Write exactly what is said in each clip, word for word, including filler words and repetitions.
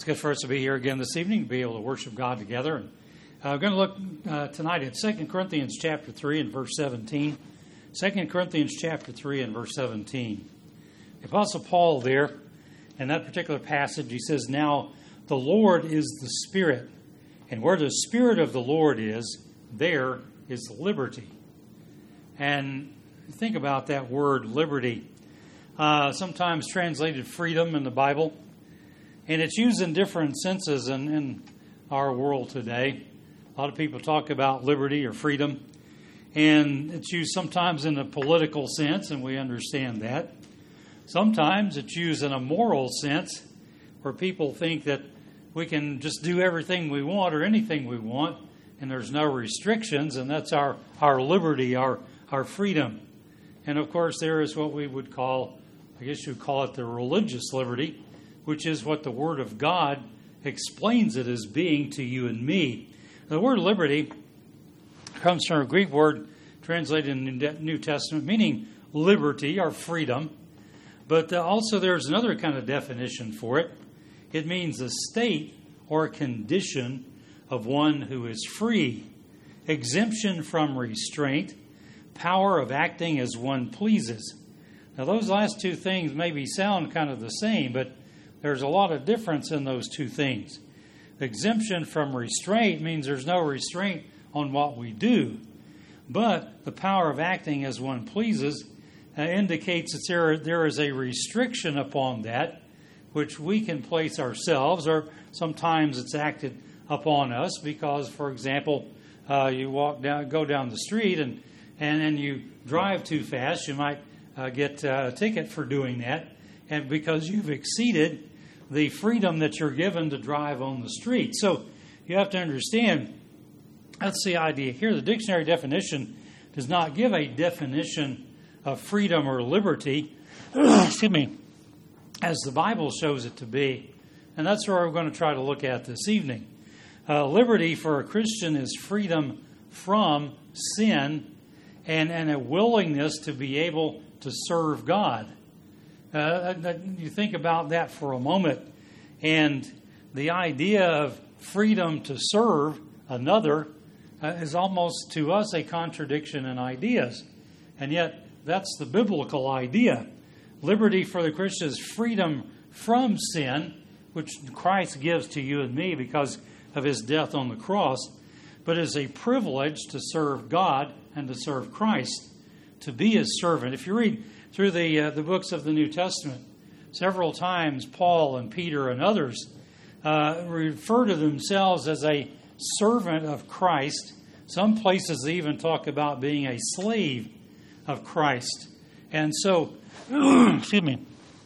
good for us to be here again this evening, to be able to worship God together. And uh, we're going to look uh, tonight at Second Corinthians chapter three and verse seventeen. Second Corinthians chapter three and verse seventeen. The Apostle Paul there, in that particular passage, he says, "Now the Lord is the Spirit, and where the Spirit of the Lord is, there is liberty." And think about that word, liberty. Uh, sometimes translated freedom in the Bible. And it's used in different senses in, in our world today. A lot of people talk about liberty or freedom. And it's used sometimes in a political sense, and we understand that. Sometimes it's used in a moral sense, where people think that we can just do everything we want or anything we want, and there's no restrictions, and that's our, our liberty, our, our freedom. And of course, there is what we would call, I guess you'd call it the religious liberty, which is what the Word of God explains it as being to you and me. The word liberty comes from a Greek word translated in the New Testament, meaning liberty or freedom. But also there's another kind of definition for it. It means a state or condition of one who is free, exemption from restraint, power of acting as one pleases. Now those last two things maybe sound kind of the same, but there's a lot of difference in those two things. Exemption from restraint means there's no restraint on what we do. But the power of acting as one pleases uh, indicates that there, there is a restriction upon that, which we can place ourselves, or sometimes it's acted upon us because, for example, uh, you walk down, go down the street and, and, and you drive too fast. You might uh, get uh, a ticket for doing that, and because you've exceeded the freedom that you're given to drive on the street. So you have to understand, that's the idea here. The dictionary definition does not give a definition of freedom or liberty, excuse me, as the Bible shows it to be. And that's where we're going to try to look at this evening. Uh, liberty for a Christian is freedom from sin and, and a willingness to be able to serve God. Uh, you think about that for a moment, and the idea of freedom to serve another uh, is almost to us a contradiction in ideas, and yet that's the biblical idea. Liberty for the Christian is freedom from sin, which Christ gives to you and me because of his death on the cross, but is a privilege to serve God and to serve Christ, to be his servant. If you read through the uh, the books of the New Testament, several times Paul and Peter and others uh, refer to themselves as a servant of Christ. Some places they even talk about being a slave of Christ. And so, excuse me,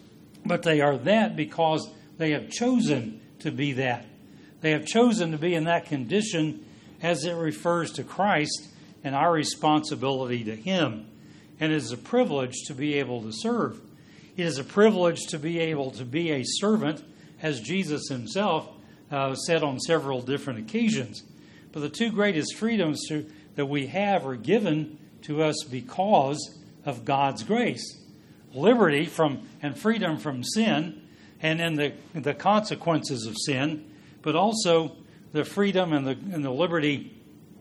but they are that because they have chosen to be that. They have chosen to be in that condition as it refers to Christ and our responsibility to him. And it is a privilege to be able to serve. It is a privilege to be able to be a servant, as Jesus himself uh, said on several different occasions. But the two greatest freedoms to, that we have are given to us because of God's grace. Liberty from and freedom from sin and then the, the consequences of sin, but also the freedom and the, and the liberty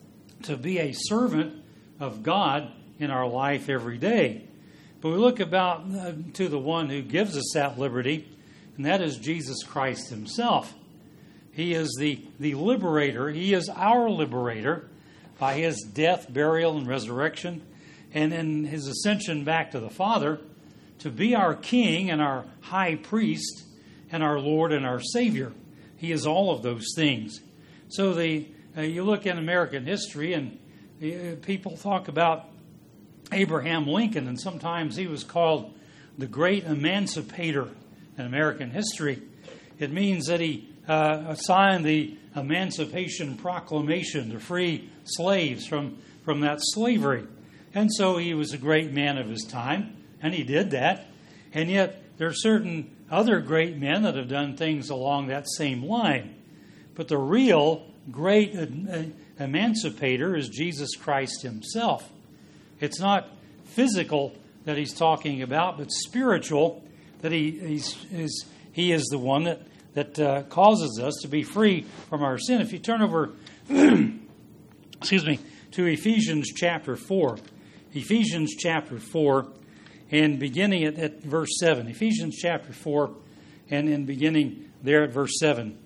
to be a servant of God in our life every day. But we look about uh, to the one who gives us that liberty, and that is Jesus Christ himself. He is the, the liberator. He is our liberator by his death, burial, and resurrection, and in his ascension back to the Father to be our King and our high priest and our Lord and our Savior. He is all of those things. So the uh, you look in American history, and uh, people talk about Abraham Lincoln, and sometimes he was called the great emancipator in American history. It means that he uh, signed the Emancipation Proclamation to free slaves from, from that slavery. And so he was a great man of his time, and he did that. And yet there are certain other great men that have done things along that same line. But the real great emancipator is Jesus Christ himself. It's not physical that he's talking about, but spiritual, that he he's, is he is the one that, that uh, causes us to be free from our sin. If you turn over, excuse me, to Ephesians chapter four. Ephesians chapter four, and beginning at, at verse seven. Ephesians chapter four, and, and beginning there at verse seven.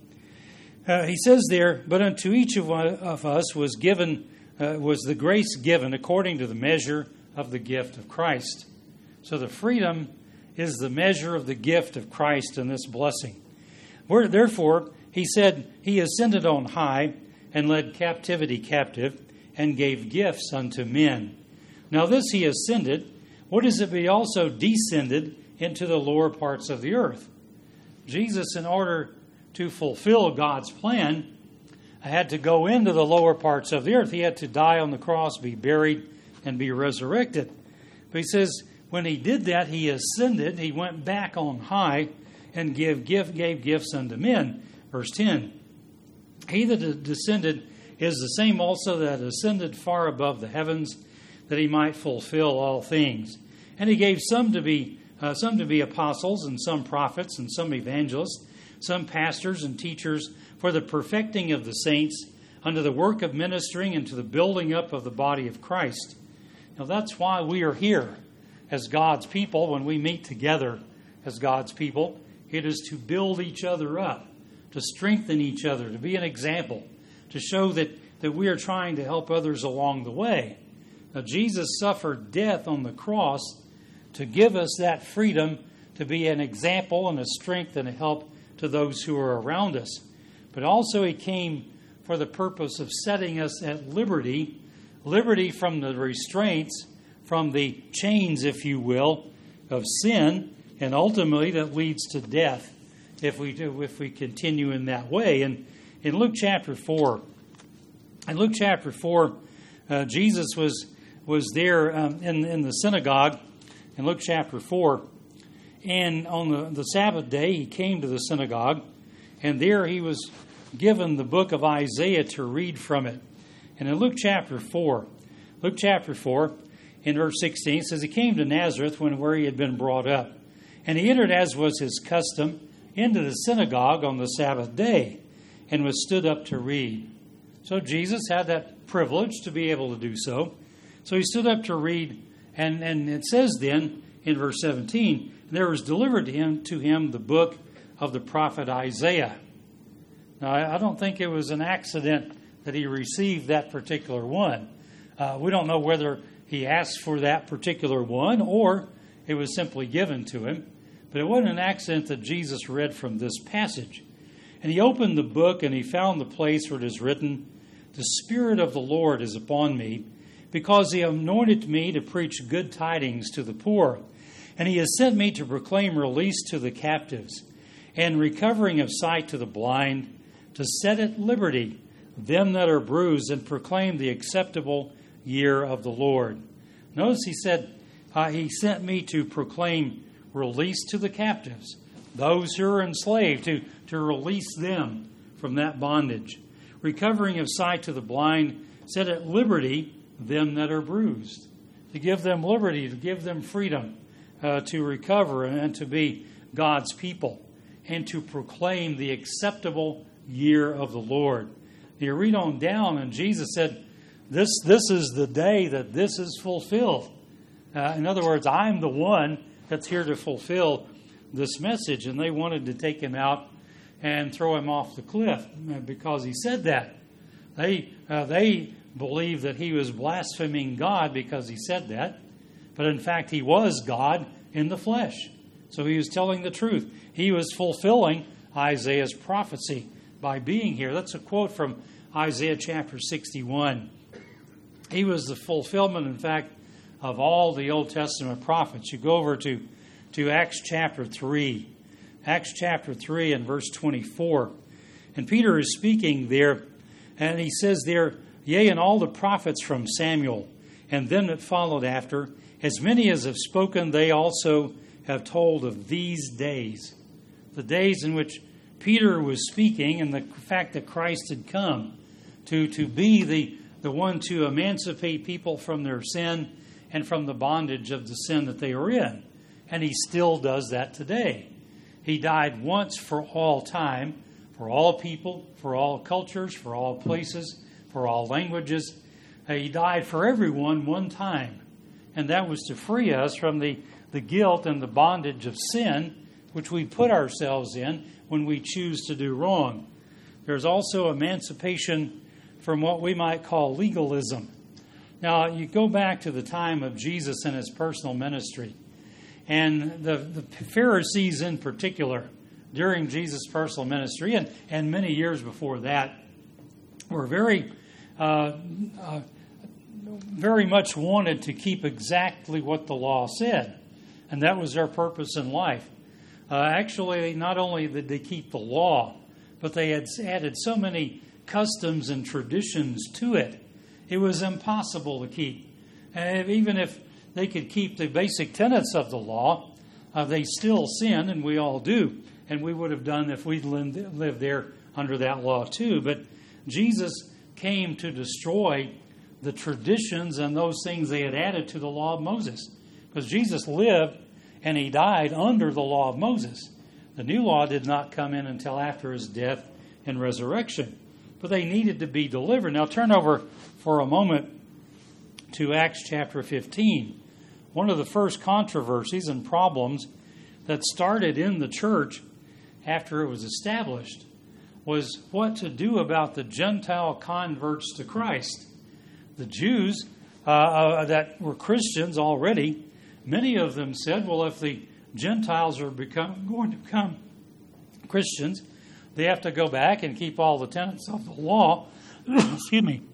Uh, he says there, "But unto each of, of us was given, uh, was the grace given according to the measure of the gift of Christ." So the freedom is the measure of the gift of Christ in this blessing. Where, therefore, he said, He ascended on high and led captivity captive and gave gifts unto men. Now this he ascended, what is it but he also descended into the lower parts of the earth? Jesus, in order to fulfill God's plan, had to go into the lower parts of the earth. He had to die on the cross, be buried, and be resurrected. But he says, when he did that, he ascended, he went back on high and give, give, gave gifts unto men. Verse ten, "He that descended is the same also that ascended far above the heavens, that he might fulfill all things. And he gave some to be uh, some to be apostles, and some prophets, and some evangelists, some pastors and teachers, for the perfecting of the saints, unto the work of ministering, and to the building up of the body of Christ." Now that's why we are here as God's people. When we meet together as God's people, it is to build each other up, to strengthen each other, to be an example, to show that, that we are trying to help others along the way. Now, Jesus suffered death on the cross to give us that freedom to be an example and a strength and a help to those who are around us. But also he came for the purpose of setting us at liberty, liberty from the restraints, from the chains, if you will, of sin, and ultimately that leads to death if we do, if we continue in that way. And in Luke chapter four, in Luke chapter four, uh, Jesus was was there um, in in the synagogue in Luke chapter four, and on the, the Sabbath day he came to the synagogue, and there he was given the book of Isaiah to read from it. And in Luke chapter four, Luke chapter four, in verse sixteen, it says, "He came to Nazareth, when where he had been brought up. And he entered, as was his custom, into the synagogue on the Sabbath day, and was stood up to read." So Jesus had that privilege to be able to do so. So he stood up to read, and, and it says then, in verse seventeen, "There was delivered to him, to him the book of the prophet Isaiah." Now, I don't think it was an accident that he received that particular one. Uh, we don't know whether he asked for that particular one or it was simply given to him. But it wasn't an accident that Jesus read from this passage. "And he opened the book, and he found the place where it is written, The Spirit of the Lord is upon me, because he anointed me to preach good tidings to the poor. And he has sent me to proclaim release to the captives, and recovering of sight to the blind, to set at liberty them that are bruised, and proclaim the acceptable year of the Lord." Notice he said, uh, he sent me to proclaim release to the captives, those who are enslaved, to, to release them from that bondage. Recovering of sight to the blind, set at liberty them that are bruised. To give them liberty, to give them freedom, uh, to recover and, and to be God's people, and to proclaim the acceptable year of the Lord. You read on down, and Jesus said, This this is the day that this is fulfilled. Uh, in other words, I'm the one that's here to fulfill this message. And they wanted to take him out and throw him off the cliff because he said that. They uh, they believed that he was blaspheming God because he said that. But in fact, he was God in the flesh. So he was telling the truth. He was fulfilling Isaiah's prophecy by being here. That's a quote from Isaiah chapter sixty-one. He was the fulfillment, in fact, of all the Old Testament prophets. You go over to, to Acts chapter three. Acts chapter three and verse twenty-four. And Peter is speaking there, and he says there, "Yea, and all the prophets from Samuel, and them that followed after, as many as have spoken, they also have told of these days." The days in which Peter was speaking, and the fact that Christ had come to, to be the, the one to emancipate people from their sin and from the bondage of the sin that they were in. And he still does that today. He died once for all time, for all people, for all cultures, for all places, for all languages. Uh, he died for everyone one time. And that was to free us from the, the guilt and the bondage of sin, which we put ourselves in when we choose to do wrong. There's also emancipation from what we might call legalism. Now, you go back to the time of Jesus and his personal ministry. And the, the Pharisees in particular, during Jesus' personal ministry, and, and many years before that, were very, uh, uh, very much wanted to keep exactly what the law said. And that was their purpose in life. Uh, actually, not only did they keep the law, but they had added so many customs and traditions to it, it was impossible to keep. And even if they could keep the basic tenets of the law, uh, they still sin, and we all do. And we would have done if we'd lived there under that law too. But Jesus came to destroy the traditions and those things they had added to the law of Moses. Because Jesus lived and he died under the law of Moses. The new law did not come in until after his death and resurrection. But they needed to be delivered. Now turn over for a moment to Acts chapter fifteen. One of the first controversies and problems that started in the church after it was established was what to do about the Gentile converts to Christ. The Jews uh, uh, that were Christians already, many of them said, well, if the Gentiles are become, going to become Christians, they have to go back and keep all the tenets of the law. Excuse me.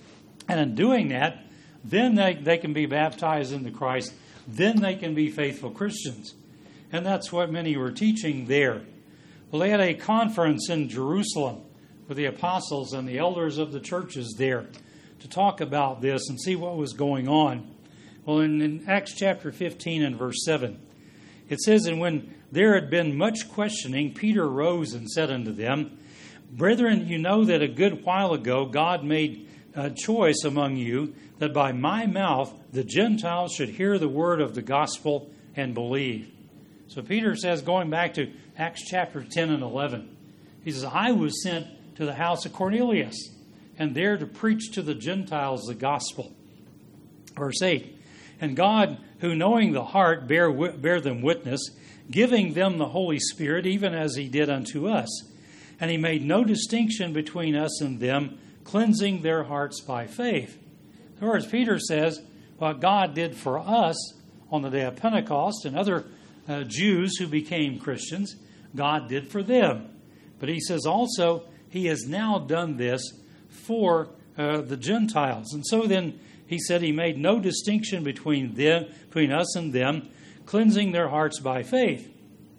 And in doing that, then they, they can be baptized into Christ. Then they can be faithful Christians. And that's what many were teaching there. Well, they had a conference in Jerusalem with the apostles and the elders of the churches there to talk about this and see what was going on. Well, in, in Acts chapter fifteen and verse seven, it says, and when there had been much questioning, Peter rose and said unto them, Brethren, you know that a good while ago God made a choice among you that by my mouth the Gentiles should hear the word of the gospel and believe. So Peter says, going back to Acts chapter ten and eleven, he says, I was sent to the house of Cornelius, and there to preach to the Gentiles the gospel. Verse eight, and God, who knowing the heart, bear, bear them witness, giving them the Holy Spirit, even as he did unto us. And he made no distinction between us and them, cleansing their hearts by faith. In other words, Peter says, what God did for us on the day of Pentecost and other uh, Jews who became Christians, God did for them. But he says also, he has now done this for uh, the Gentiles. And so then he said he made no distinction between them, between us and them, cleansing their hearts by faith.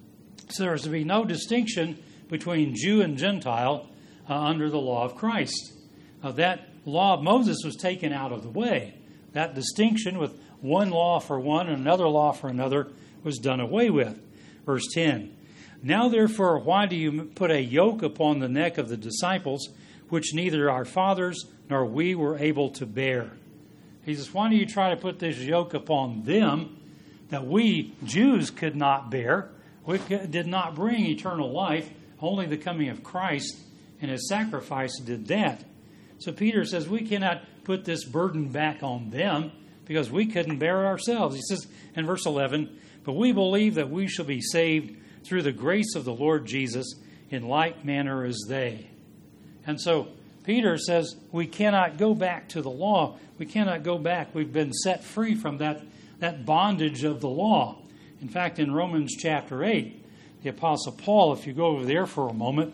So there is to be no distinction between Jew and Gentile uh, under the law of Christ. Uh, that law of Moses was taken out of the way. That distinction with one law for one and another law for another was done away with. Verse ten, now therefore, why do you put a yoke upon the neck of the disciples, which neither our fathers nor we were able to bear? He says, why do you try to put this yoke upon them that we Jews could not bear? We did not bring eternal life. Only the coming of Christ and his sacrifice did that. So Peter says we cannot put this burden back on them because we couldn't bear it ourselves. He says in verse eleven, but we believe that we shall be saved through the grace of the Lord Jesus in like manner as they. And so Peter says we cannot go back to the law. We cannot go back. We've been set free from that, that bondage of the law. In fact, in Romans chapter eight, the Apostle Paul, if you go over there for a moment,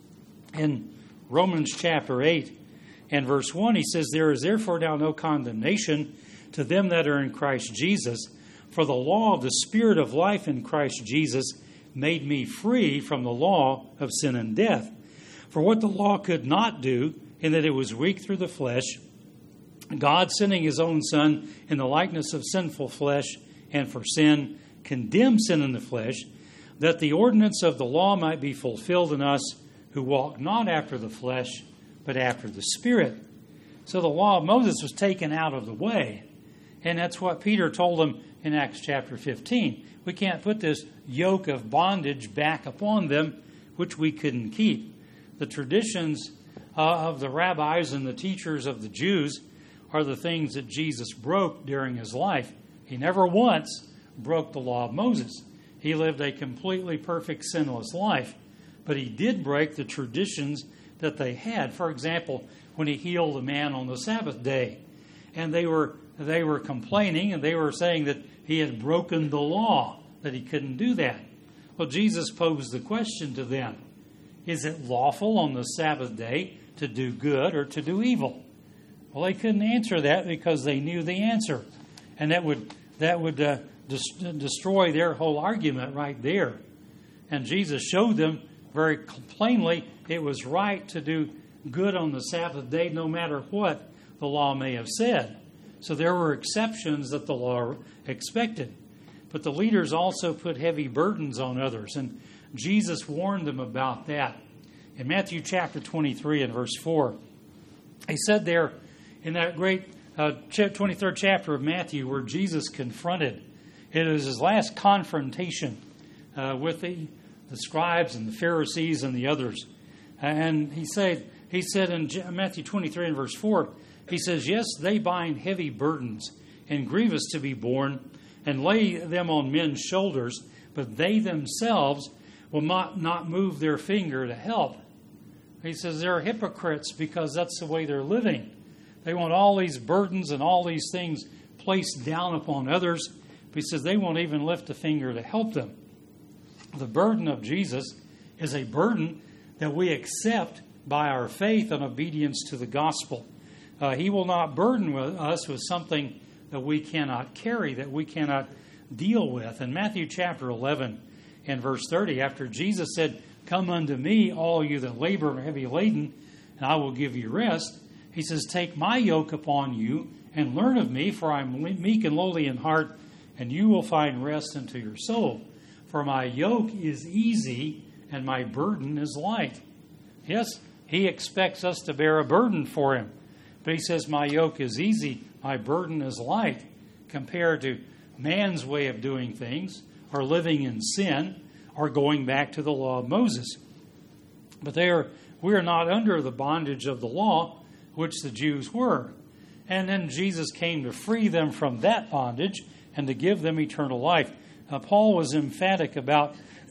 in Romans chapter eight and verse one, he says, there is therefore now no condemnation to them that are in Christ Jesus, for the law of the Spirit of life in Christ Jesus made me free from the law of sin and death. For what the law could not do, in that it was weak through the flesh, God sending his own Son in the likeness of sinful flesh, and for sin, condemned sin in the flesh, that the ordinance of the law might be fulfilled in us who walk not after the flesh, but after the Spirit. So the law of Moses was taken out of the way. And that's what Peter told them in Acts chapter fifteen. We can't put this yoke of bondage back upon them, which we couldn't keep. The traditions uh, of the rabbis and the teachers of the Jews are the things that Jesus broke during his life. He never once broke the law of Moses. He lived a completely perfect, sinless life. But he did break the traditions that they had. For example, when he healed a man on the Sabbath day, and they were they were complaining, and they were saying that he had broken the law, that he couldn't do that. Well, Jesus posed the question to them: is it lawful on the Sabbath day to do good or to do evil? Well, they couldn't answer that because they knew the answer, and that would that would uh, des- destroy their whole argument right there. And Jesus showed them very plainly it was right to do good on the Sabbath day, no matter what the law may have said. So there were exceptions that the law expected. But the leaders also put heavy burdens on others, and Jesus warned them about that. In Matthew chapter twenty-three and verse four, he said there in that great uh, twenty-third chapter of Matthew where Jesus confronted, it was his last confrontation uh, with the, the scribes and the Pharisees and the others. And he said, he said in Matthew twenty-three and verse four, he says, yes, they bind heavy burdens and grievous to be borne and lay them on men's shoulders, but they themselves will not, not move their finger to help. He says they're hypocrites because that's the way they're living. They want all these burdens and all these things placed down upon others. But he says they won't even lift a finger to help them. The burden of Jesus is a burden that we accept by our faith and obedience to the gospel. Uh, he will not burden with us with something that we cannot carry, that we cannot deal with. In Matthew chapter eleven and verse thirty, after Jesus said, come unto me, all you that labor and are heavy laden, and I will give you rest, he says, take my yoke upon you and learn of me, for I am meek and lowly in heart, and you will find rest unto your soul. For my yoke is easy and my burden is light. Yes, he expects us to bear a burden for him. But he says, my yoke is easy, my burden is light, compared to man's way of doing things, or living in sin, or going back to the law of Moses. But they are, we are not under the bondage of the law, which the Jews were. And then Jesus came to free them from that bondage and to give them eternal life. Now, Paul was emphatic about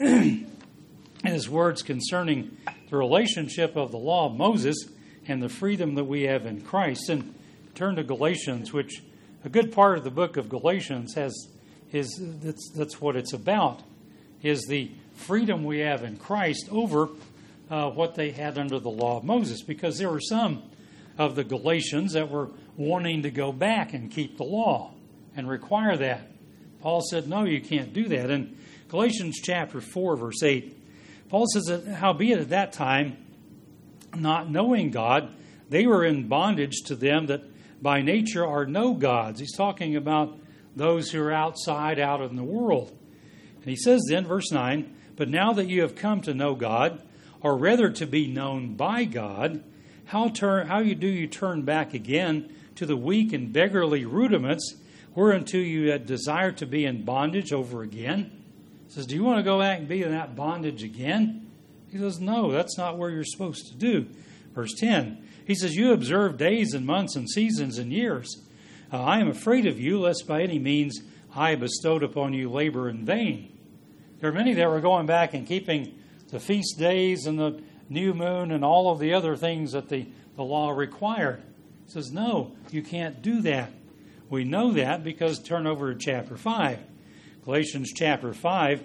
his words concerning the relationship of the law of Moses and the freedom that we have in Christ. And turn to Galatians, which a good part of the book of Galatians has is that's, that's what it's about, is the freedom we have in Christ over uh, what they had under the law of Moses. Because there were some of the Galatians that were wanting to go back and keep the law and require that. Paul said, no, you can't do that. In Galatians chapter four, verse eight, Paul says that howbeit at that time, not knowing God, they were in bondage to them that by nature are no gods. He's talking about those who are outside, out in the world. And he says then, verse nine, but now that you have come to know God, or rather to be known by God, how turn how you do you turn back again to the weak and beggarly rudiments, whereunto you had desired to be in bondage over again? He says, do you want to go back and be in that bondage again? He says, no, that's not where you're supposed to do. Verse ten, he says, you observe days and months and seasons and years. Uh, I am afraid of you, lest by any means I bestowed upon you labor in vain. There are many that were going back and keeping the feast days and the new moon and all of the other things that the, the law required. He says, no, you can't do that. We know that because turn over to chapter five. Galatians chapter five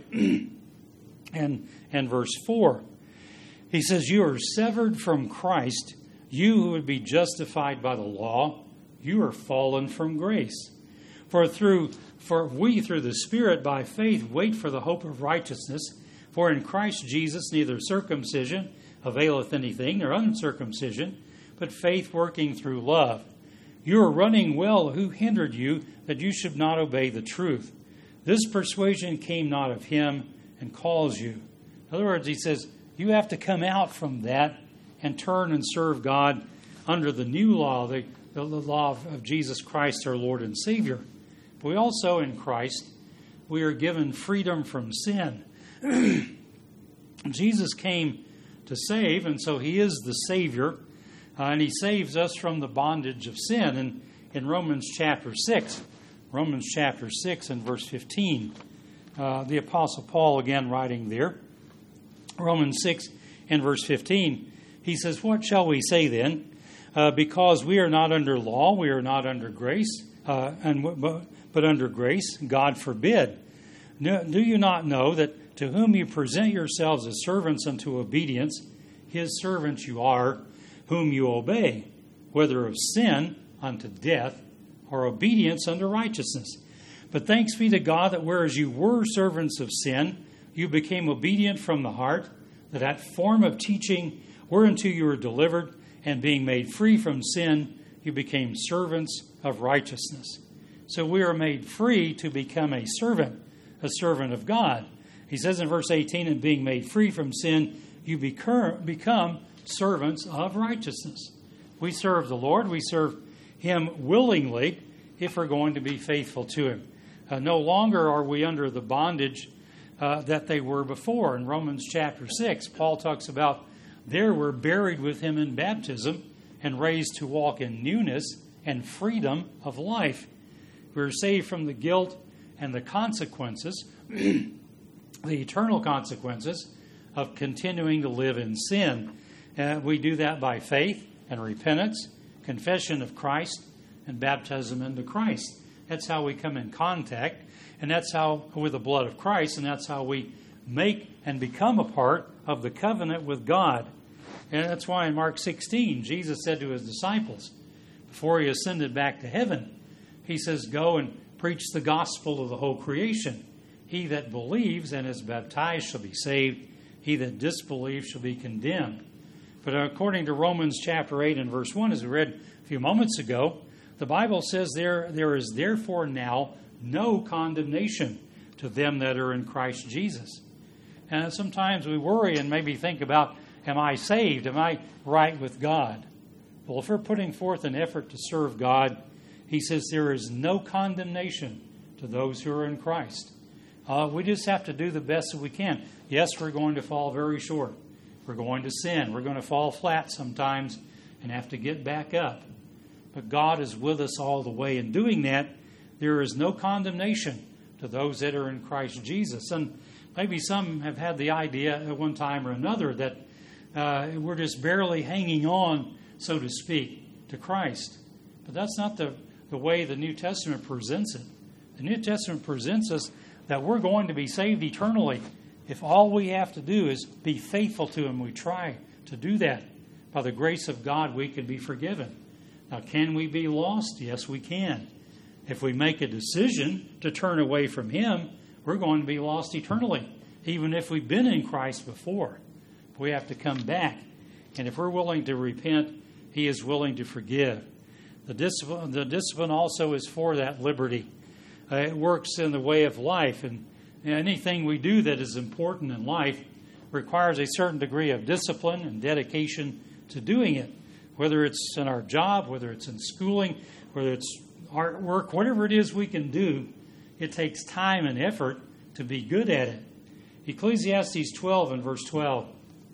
and, and verse four. He says, you are severed from Christ, you who would be justified by the law, you are fallen from grace. For through for we through the Spirit by faith wait for the hope of righteousness. For in Christ Jesus neither circumcision availeth anything, nor uncircumcision, but faith working through love. You are running well. Who hindered you that you should not obey the truth? This persuasion came not of him, and calls you. In other words, he says, you have to come out from that and turn and serve God under the new law, the, the law of Jesus Christ, our Lord and Savior. But we also in Christ we are given freedom from sin. Jesus came to save, and so he is the Savior, uh, and he saves us from the bondage of sin. And in Romans chapter six, Romans chapter six and verse fifteen, uh, the Apostle Paul again writing there, Romans six and verse fifteen, he says, "What shall we say then? Uh, because we are not under law, we are not under grace, uh, and but, but under grace. God forbid. No, do you not know that to whom you present yourselves as servants unto obedience, his servants you are, whom you obey, whether of sin unto death, or obedience unto righteousness? But thanks be to God that whereas you were servants of sin, you became obedient from the heart, that that form of teaching whereunto you were delivered, and being made free from sin, you became servants of righteousness." So we are made free to become a servant, a servant of God. He says in verse eighteen, "And being made free from sin, you become servants of righteousness." We serve the Lord. We serve him willingly if we're going to be faithful to him. Uh, no longer are we under the bondage uh, that they were before. In Romans chapter six, Paul talks about there we're buried with him in baptism and raised to walk in newness and freedom of life. We're saved from the guilt and the consequences, the eternal consequences of continuing to live in sin. Uh, we do that by faith and repentance, confession of Christ, and baptism into Christ. That's how we come in contact, and that's how, with the blood of Christ, and that's how we make and become a part of the covenant with God. And that's why in Mark sixteen, Jesus said to his disciples, before he ascended back to heaven, he says, "Go and preach the gospel of the whole creation. He that believes and is baptized shall be saved. He that disbelieves shall be condemned." But according to Romans chapter eight and verse one, as we read a few moments ago, the Bible says there, there is therefore now no condemnation to them that are in Christ Jesus. And sometimes we worry and maybe think about, am I saved? Am I right with God? Well, if we're putting forth an effort to serve God, he says there is no condemnation to those who are in Christ. Uh, we just have to do the best that we can. Yes, we're going to fall very short. We're going to sin. We're going to fall flat sometimes and have to get back up. But God is with us all the way. In doing that, there is no condemnation to those that are in Christ Jesus. And maybe some have had the idea at one time or another that uh, we're just barely hanging on, so to speak, to Christ. But that's not the, the way the New Testament presents it. The New Testament presents us that we're going to be saved eternally if all we have to do is be faithful to him. We try to do that. By the grace of God, we can be forgiven. Now, can we be lost? Yes, we can. If we make a decision to turn away from him, we're going to be lost eternally, even if we've been in Christ before. We have to come back. And if we're willing to repent, he is willing to forgive. The discipline, the discipline also is for that liberty. Uh, it works in the way of life. And anything we do that is important in life requires a certain degree of discipline and dedication to doing it. Whether it's in our job, whether it's in schooling, whether it's artwork, whatever it is we can do, it takes time and effort to be good at it. Ecclesiastes twelve and verse twelve,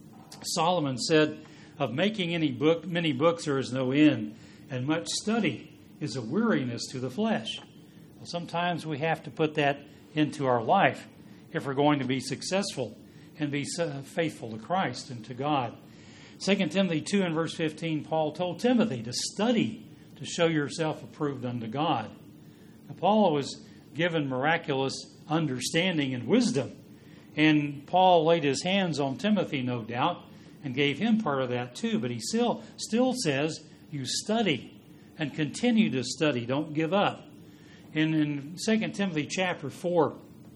Solomon said, "Of making any book, many books there is no end, and much study is a weariness to the flesh." Well, sometimes we have to put that into our life if we're going to be successful and be faithful to Christ and to God. Second Timothy two and verse fifteen, Paul told Timothy to study to show yourself approved unto God. Now, Paul was given miraculous understanding and wisdom, and Paul laid his hands on Timothy, no doubt, and gave him part of that too. But he still, still says, you study and continue to study. Don't give up. And in Second Timothy chapter four,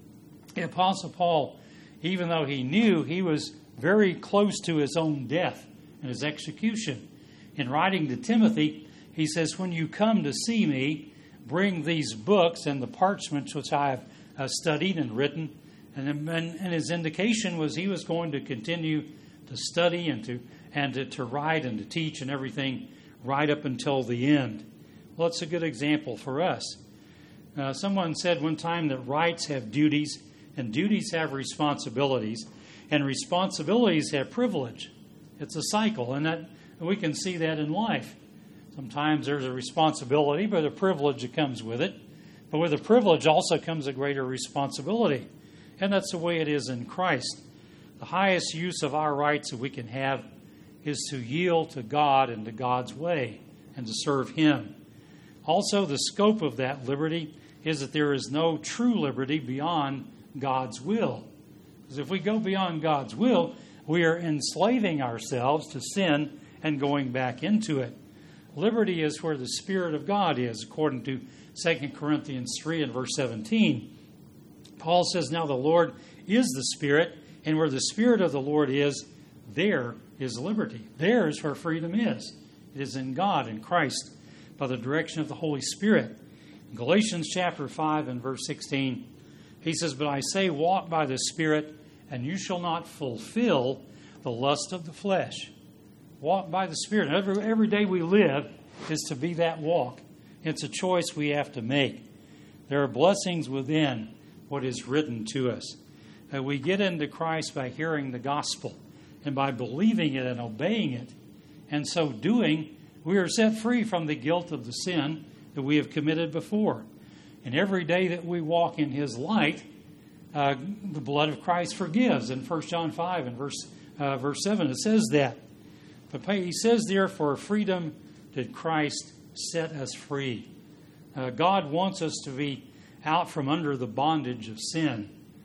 the Apostle Paul, even though he knew he was very close to his own death and his execution, in writing to Timothy, he says, "When you come to see me, bring these books and the parchments which I have uh, studied and written." And, and, and his indication was he was going to continue to study and to and to, to write and to teach and everything right up until the end. Well, it's a good example for us. Uh, someone said one time that rights have duties, and duties have responsibilities, and responsibilities have privilege. It's a cycle, and that we can see that in life. Sometimes there's a responsibility, but a privilege that comes with it. But with a privilege also comes a greater responsibility. And that's the way it is in Christ. The highest use of our rights that we can have is to yield to God and to God's way and to serve Him. Also, the scope of that liberty is that there is no true liberty beyond God's will. Because if we go beyond God's will, we are enslaving ourselves to sin and going back into it. Liberty is where the Spirit of God is, according to Second Corinthians three and verse seventeen. Paul says, now the Lord is the Spirit, and where the Spirit of the Lord is, there is liberty. There is where freedom is. It is in God, in Christ, by the direction of the Holy Spirit. In Galatians chapter five and verse sixteen, he says, but I say, walk by the Spirit, and you shall not fulfill the lust of the flesh. Walk by the Spirit. Every, every day we live is to be that walk. It's a choice we have to make. There are blessings within what is written to us. Uh, we get into Christ by hearing the gospel and by believing it and obeying it. And so doing, we are set free from the guilt of the sin that we have committed before. And every day that we walk in His light, uh, the blood of Christ forgives. In First John five and verse, uh, verse seven, it says that. But he says there, for freedom did Christ set us free. Uh, God wants us to be out from under the bondage of sin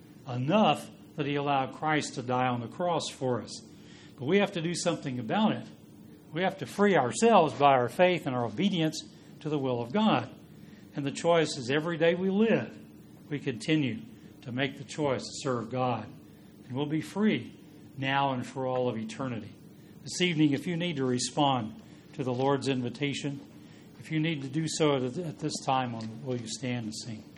enough that He allowed Christ to die on the cross for us. But we have to do something about it. We have to free ourselves by our faith and our obedience to the will of God. And the choice is every day we live, we continue to make the choice to serve God. And we'll be free now and for all of eternity. This evening, if you need to respond to the Lord's invitation, if you need to do so at this time, will you stand and sing?